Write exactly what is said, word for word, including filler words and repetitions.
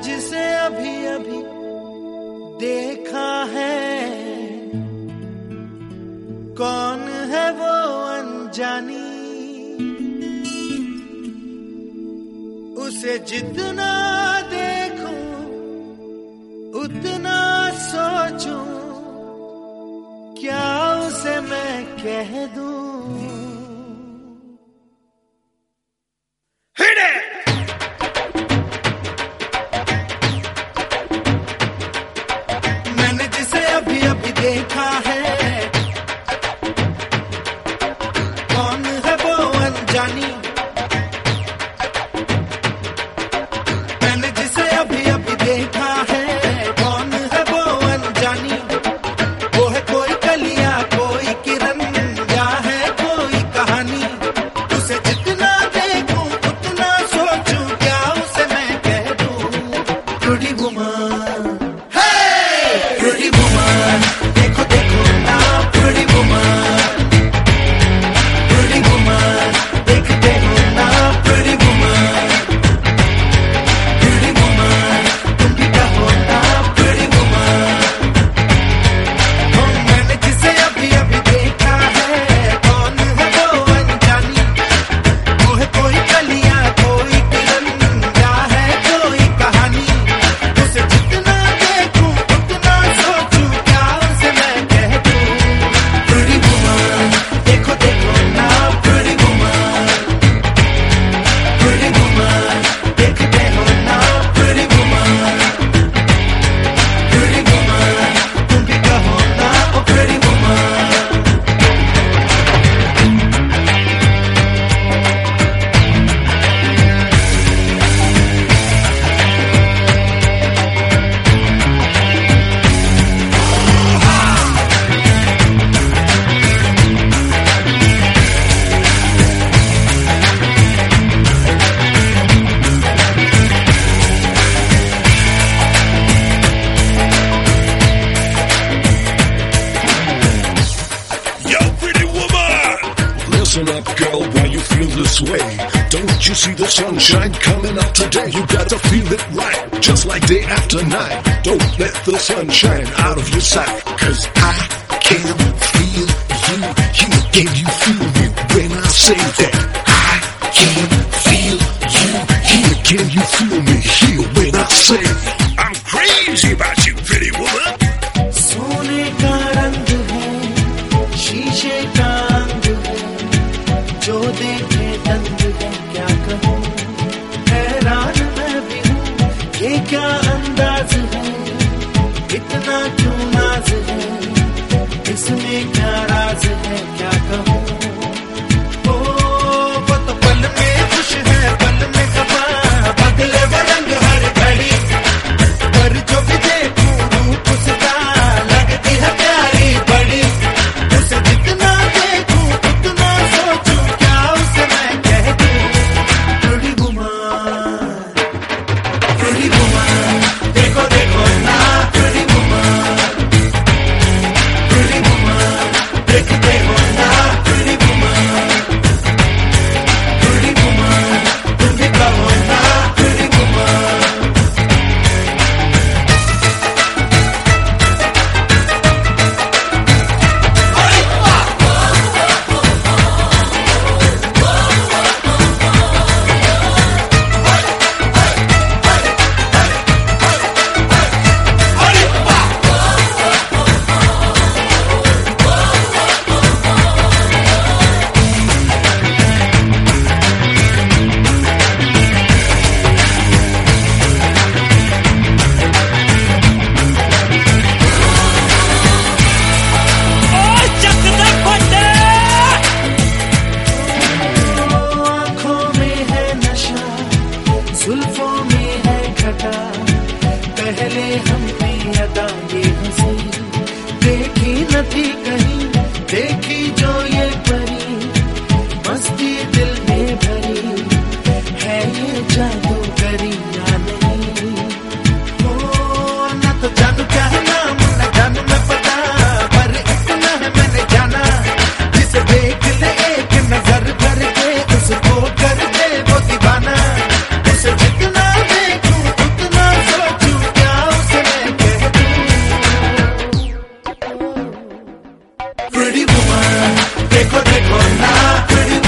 जिसे अभी अभी देखा है, कौन है वो अनजानी, उसे जितना देखूं उतना सोचूं, क्या उसे मैं कह दूं। मैंने जिसे अभी अभी देखा है, कौन है वो अनजानी, मैंने जिसे अभी अभी देखा है, कौन है वो अनजानी, वो है कोई कलियां कोई किरण या है कोई कहानी, उसे जितना देखूं उतना सोचूं, क्या उसे मैं कह दूं। Pretty woman, hey pretty woman, देखो देखो ना pretty woman, pretty woman, देखते हो ना pretty woman, pretty woman, तुम भी कहो ना pretty woman। ओ मैंने जिसे अभी अभी देखा है, कौन है वो अनजानी, वो है कोई कलियां कोई किरण या है कोई कहानी, उसे जितना देखूं उतना सोचूं, क्या उसे मैं कह दूं। Pretty woman, देखो देखो ना pretty woman, pretty woman, देखते हो ना pretty woman, pretty woman, तुम भी कहो ना ओ pretty woman। Yo, pretty woman! Listen up, girl, why you feel this way? Don't you see the sunshine coming up today? You gotta feel it right, just like day after night. Don't let the sunshine out of your sight, cause I can feel you here. Can you feel me when I say that? I can feel you here. Can you feel me here when I say I'm crazy about you, pretty woman? सोने का रंग है, शीशे का अंग है, जो देखे दंग है, क्या कहूँ हैरान मैं भी हूँ, ये क्या अंदाज है, इतना क्यों नाज है, इसमें क्या राज है, क्या कहूँ। ओ वो तो पल में खुश है पल में खफा, बदले वो रंग हर घड़ी, पर जो भी देखूं रूप उसका लगती है प्यारी बड़ी, उसे जितना देखूं उतना सोचूं, क्या उसे मैं कह दूं। Pretty woman, pretty woman, देखो देखो ना pretty woman, pretty woman, pretty woman, देखो देखो ना pretty